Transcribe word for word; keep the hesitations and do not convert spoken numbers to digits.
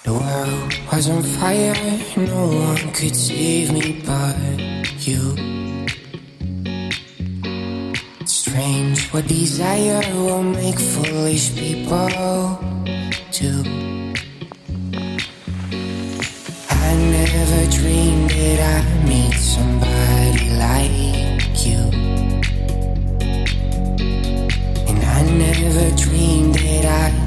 The world was on fire, no one could save me but you. Strange what desire will make foolish people do. I never dreamed that I'd meet somebody like you. And I never dreamed that I'd